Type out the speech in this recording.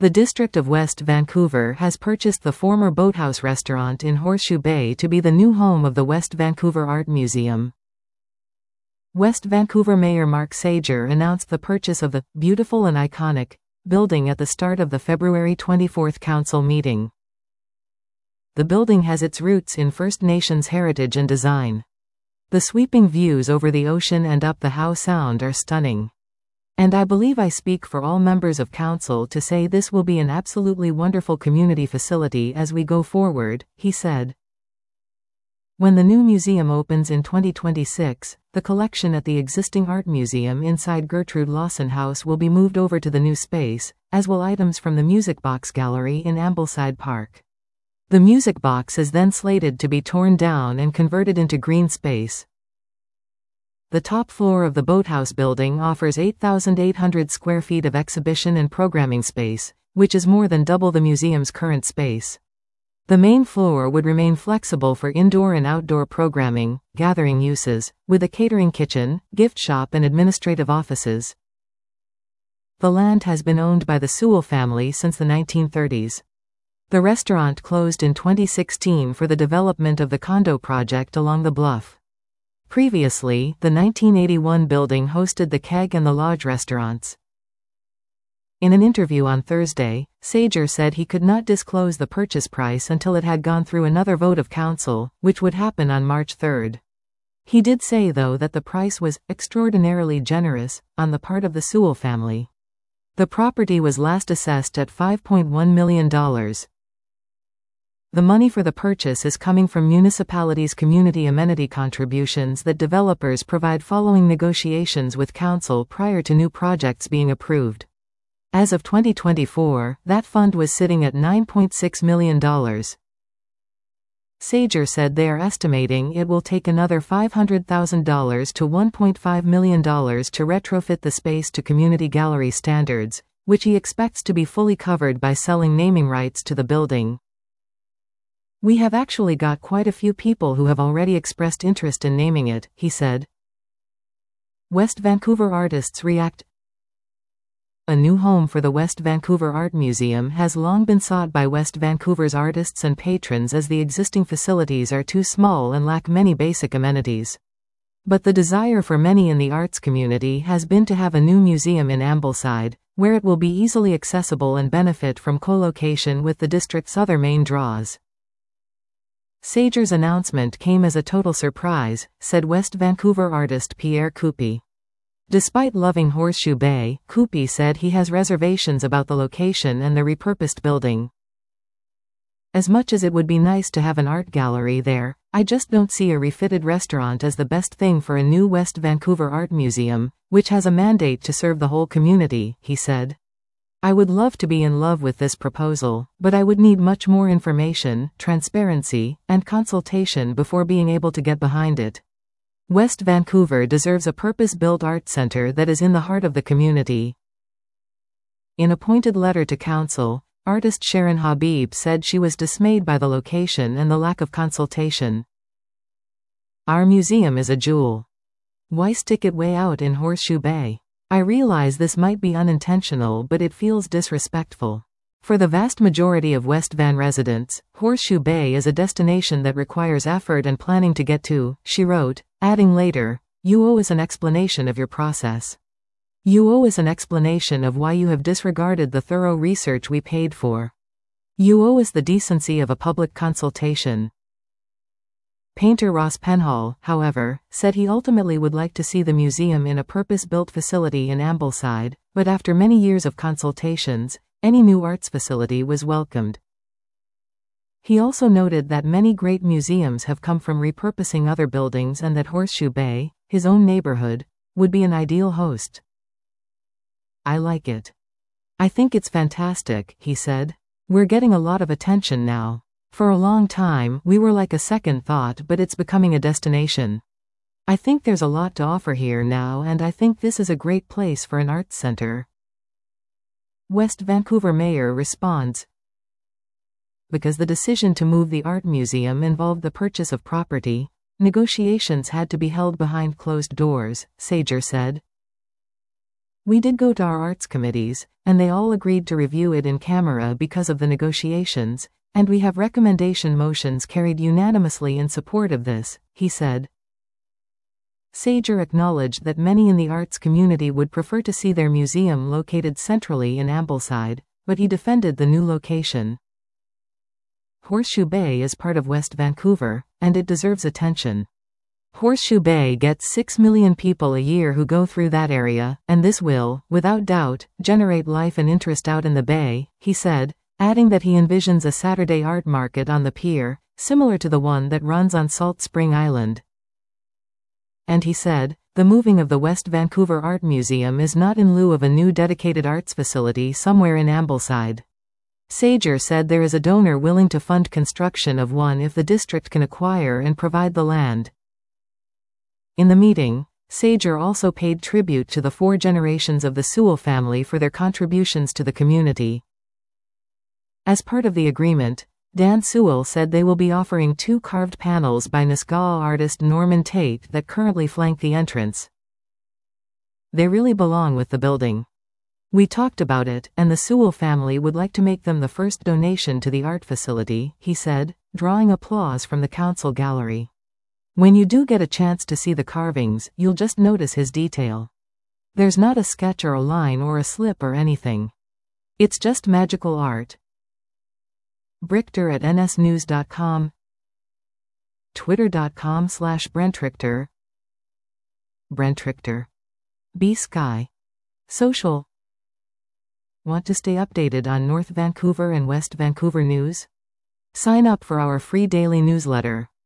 The District of West Vancouver has purchased the former Boathouse restaurant in Horseshoe Bay to be the new home of the West Vancouver Art Museum. West Vancouver Mayor Mark Sager announced the purchase of the beautiful and iconic building at the start of the February 24 council meeting. The building has its roots in First Nations heritage and design. The sweeping views over the ocean and up the Howe Sound are stunning. And I believe I speak for all members of council to say this will be an absolutely wonderful community facility as we go forward, he said. When the new museum opens in 2026, the collection at the existing art museum inside Gertrude Lawson House will be moved over to the new space, as will items from the Music Box Gallery in Ambleside Park. The Music Box is then slated to be torn down and converted into green space. The top floor of the Boathouse building offers 8,800 square feet of exhibition and programming space, which is more than double the museum's current space. The main floor would remain flexible for indoor and outdoor programming, gathering uses, with a catering kitchen, gift shop and administrative offices. The land has been owned by the Sewell family since the 1930s. The restaurant closed in 2016 for the development of the condo project along the bluff. Previously, the 1981 building hosted the Keg and the Lodge restaurants. In an interview on Thursday, Sager said he could not disclose the purchase price until it had gone through another vote of council, which would happen on March 3. He did say, though, that the price was extraordinarily generous on the part of the Sewell family. The property was last assessed at $5.1 million. The money for the purchase is coming from municipalities' community amenity contributions that developers provide following negotiations with council prior to new projects being approved. As of 2024, that fund was sitting at $9.6 million. Sager said they are estimating it will take another $500,000 to $1.5 million to retrofit the space to community gallery standards, which he expects to be fully covered by selling naming rights to the building. We have actually got quite a few people who have already expressed interest in naming it, he said. West Vancouver artists react. A new home for the West Vancouver Art Museum has long been sought by West Vancouver's artists and patrons as the existing facilities are too small and lack many basic amenities. But the desire for many in the arts community has been to have a new museum in Ambleside, where it will be easily accessible and benefit from co-location with the district's other main draws. Sager's announcement came as a total surprise, said West Vancouver artist Pierre Coupy. Despite loving Horseshoe Bay, Coupy said he has reservations about the location and the repurposed building. As much as it would be nice to have an art gallery there, I just don't see a refitted restaurant as the best thing for a new West Vancouver Art Museum, which has a mandate to serve the whole community, he said. I would love to be in love with this proposal, but I would need much more information, transparency, and consultation before being able to get behind it. West Vancouver deserves a purpose-built art center that is in the heart of the community. In a pointed letter to council, artist Sharon Habib said she was dismayed by the location and the lack of consultation. Our museum is a jewel. Why stick it way out in Horseshoe Bay? I realize this might be unintentional, but it feels disrespectful. For the vast majority of West Van residents, Horseshoe Bay is a destination that requires effort and planning to get to, she wrote, adding later, you owe us an explanation of your process. You owe us an explanation of why you have disregarded the thorough research we paid for. You owe us the decency of a public consultation. Painter Ross Penhall, however, said he ultimately would like to see the museum in a purpose-built facility in Ambleside, but after many years of consultations, any new arts facility was welcomed. He also noted that many great museums have come from repurposing other buildings and that Horseshoe Bay, his own neighborhood, would be an ideal host. I like it. I think it's fantastic, he said. We're getting a lot of attention now. For a long time, we were like a second thought, but it's becoming a destination. I think there's a lot to offer here now, and I think this is a great place for an arts center. West Vancouver Mayor responds. Because the decision to move the art museum involved the purchase of property, negotiations had to be held behind closed doors, Sager said. We did go to our arts committees, and they all agreed to review it in camera because of the negotiations, and we have recommendation motions carried unanimously in support of this, he said. Sager acknowledged that many in the arts community would prefer to see their museum located centrally in Ambleside, but he defended the new location. Horseshoe Bay is part of West Vancouver, and it deserves attention. Horseshoe Bay gets 6 million people a year who go through that area, and this will, without doubt, generate life and interest out in the bay, he said, adding that he envisions a Saturday art market on the pier, similar to the one that runs on Salt Spring Island. And he said, the moving of the West Vancouver Art Museum is not in lieu of a new dedicated arts facility somewhere in Ambleside. Sager said there is a donor willing to fund construction of one if the district can acquire and provide the land. In the meeting, Sager also paid tribute to the 4 generations of the Sewell family for their contributions to the community. As part of the agreement, Dan Sewell said they will be offering 2 carved panels by Nisga'a artist Norman Tate that currently flank the entrance. They really belong with the building. We talked about it, and the Sewell family would like to make them the first donation to the art facility, he said, drawing applause from the council gallery. When you do get a chance to see the carvings, you'll just notice his detail. There's not a sketch or a line or a slip or anything. It's just magical art. Brichter at nsnews.com, twitter.com/BrentRichter, Brent Richter. B-Sky. Social. Want to stay updated on North Vancouver and West Vancouver news? Sign up for our free daily newsletter.